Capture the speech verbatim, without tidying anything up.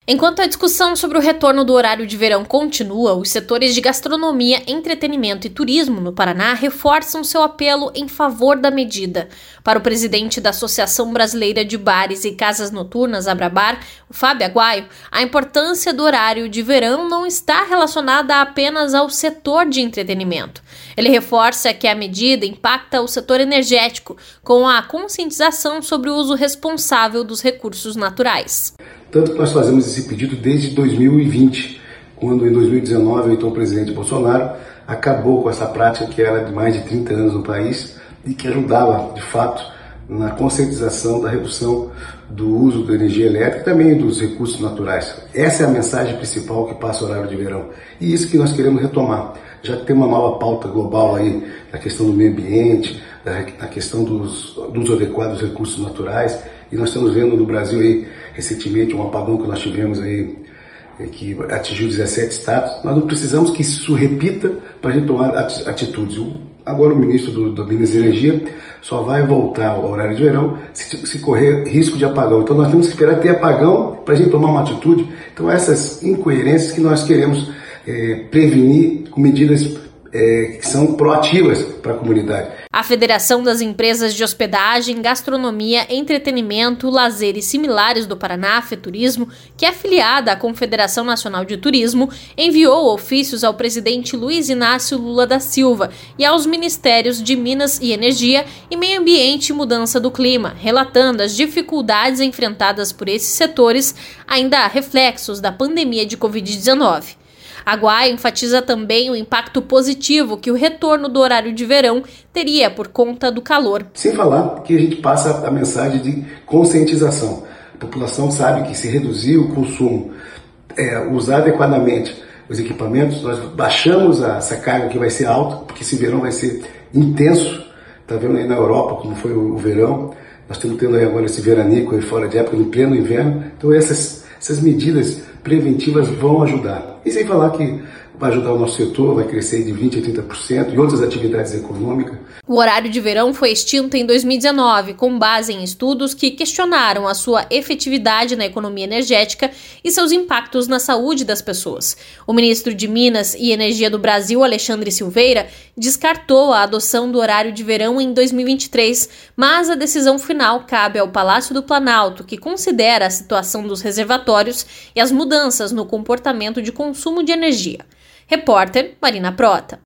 Enquanto a discussão sobre o retorno do horário de verão continua, os setores de gastronomia, entretenimento e turismo no Paraná reforçam seu apelo em favor da medida. Para o presidente da Associação Brasileira de Bares e Casas Noturnas, Abrabar, o Fábio Aguaio, a importância do horário de verão não está relacionada apenas ao setor de entretenimento. Ele reforça que a medida impacta o setor energético, com a conscientização sobre o uso responsável dos recursos naturais. Tanto que nós fazemos esse pedido desde dois mil e vinte, quando em dois mil e dezenove o então presidente Bolsonaro acabou com essa prática que era de mais de trinta anos no país e que ajudava, de fato, na conscientização da redução do uso da energia elétrica e também dos recursos naturais. Essa é a mensagem principal que passa o horário de verão. E isso que nós queremos retomar. Já tem uma nova pauta global aí, na questão do meio ambiente, na questão dos, do uso adequado dos recursos naturais. E nós estamos vendo no Brasil aí, recentemente, um apagão que nós tivemos aí, que atingiu dezessete estados. Nós não precisamos que isso repita para a gente tomar atitudes. Agora o ministro do, do Minas e Energia só vai voltar ao horário de verão se, se correr risco de apagão. Então nós temos que esperar ter apagão para a gente tomar uma atitude. Então essas incoerências que nós queremos é, prevenir com medidas é, que são proativas para a comunidade. A Federação das Empresas de Hospedagem, Gastronomia, Entretenimento, Lazer e Similares do Paraná, FETurismo, que é afiliada à Confederação Nacional de Turismo, enviou ofícios ao presidente Luiz Inácio Lula da Silva e aos Ministérios de Minas e Energia e Meio Ambiente e Mudança do Clima, relatando as dificuldades enfrentadas por esses setores, ainda reflexos da pandemia de covid dezenove. Aguaio enfatiza também o impacto positivo que o retorno do horário de verão teria por conta do calor. Sem falar que a gente passa a mensagem de conscientização. A população sabe que se reduzir o consumo, é, usar adequadamente os equipamentos, nós baixamos a, essa carga que vai ser alta, porque esse verão vai ser intenso. Está vendo aí na Europa como foi o, o verão. Nós estamos tendo aí agora esse veranico aí fora de época, no pleno inverno. Então essas, essas medidas preventivas vão ajudar. E sem falar que vai ajudar o nosso setor, vai crescer de vinte por cento a trinta por cento e outras atividades econômicas. O horário de verão foi extinto em dois mil e dezenove, com base em estudos que questionaram a sua efetividade na economia energética e seus impactos na saúde das pessoas. O ministro de Minas e Energia do Brasil, Alexandre Silveira, descartou a adoção do horário de verão em dois mil e vinte e três, mas a decisão final cabe ao Palácio do Planalto, que considera a situação dos reservatórios e as mudanças no comportamento de consumo de energia. Repórter Marina Prota.